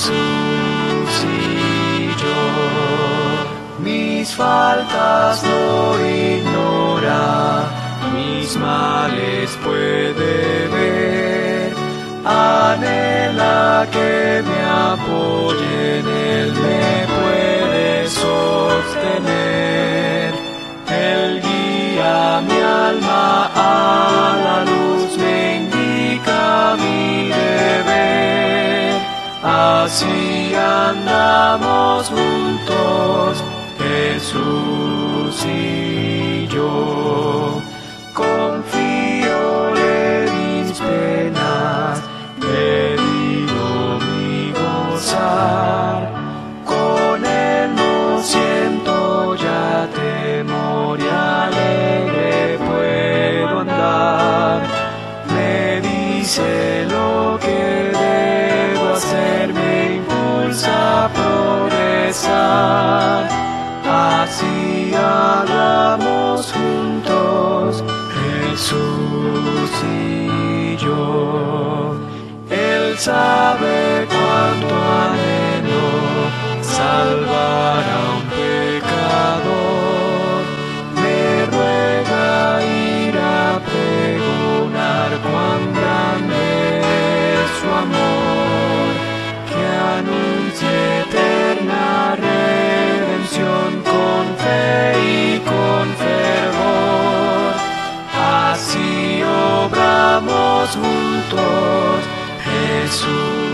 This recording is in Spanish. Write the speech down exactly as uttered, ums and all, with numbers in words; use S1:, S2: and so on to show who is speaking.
S1: Jesús y yo. Mis faltas no ignora, mis males puede ver, anhela que me apoye, en él me puede sostener. Él guía mi alma a la luz, me indica mi deber, así andamos juntos, Jesús y yo. Confío en mis penas, le digo mi gozar, con él no siento ya temor y alegre puedo andar. Me dice lo que debo hacer, me impulsa a progresar, así hagamos juntos, Jesús y yo. Él sabe cuánto anhelo salvar a un pecador, me ruega ir a pregonar cuán grande es su amor, que anuncie eterna redención con fe y con fervor, así obramos juntos, Jesús